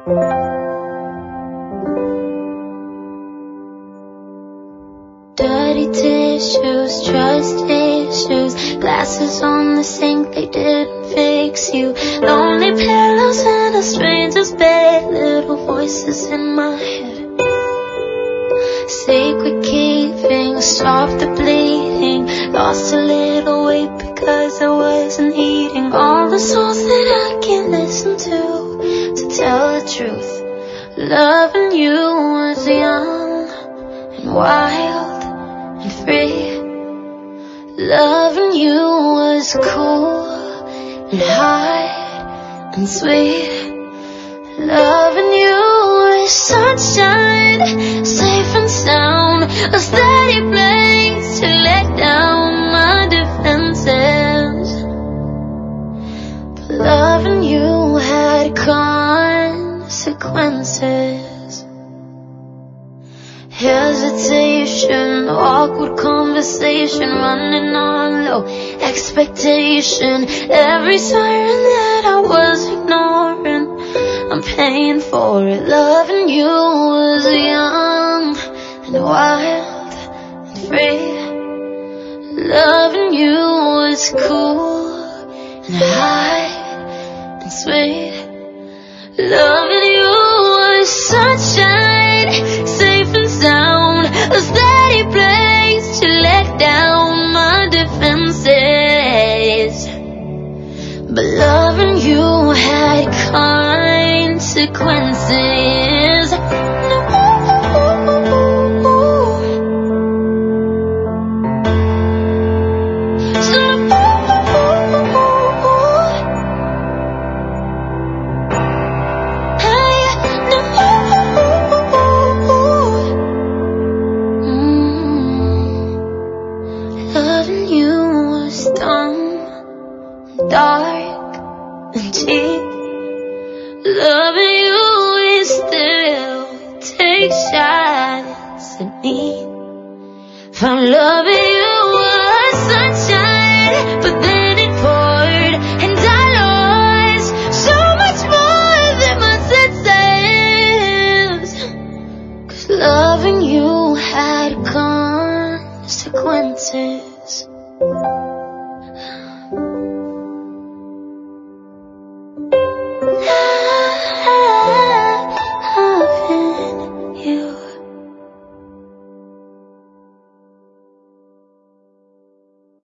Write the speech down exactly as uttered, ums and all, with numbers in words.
Dirty tissues, trust issues, glasses on the sink, they didn't fix you. Lonely pillows in a stranger's bed, little voices in my head. Sacred keeping, stop the bleeding. Lost a little weight because I wasn't eating. All the songs that I can't listen to, to tell the truth. Loving you was young and wild and free. Loving you was cool and high and sweet. Loving you was sunshine, safe and sound, a steady place to let down my defenses. But loving you had consequences. Hesitation, awkward conversation, running on low expectation. Every siren that I was ignoring, I'm paying for it. Loving you was young and wild and free. Loving you was cool and high and sweet. Loving you was sunshine, safe and sound, a steady place to let down my defenses. But loving you had consequences. Loving you was dumb, dark and cheap. Loving you is still take shots at me. Found love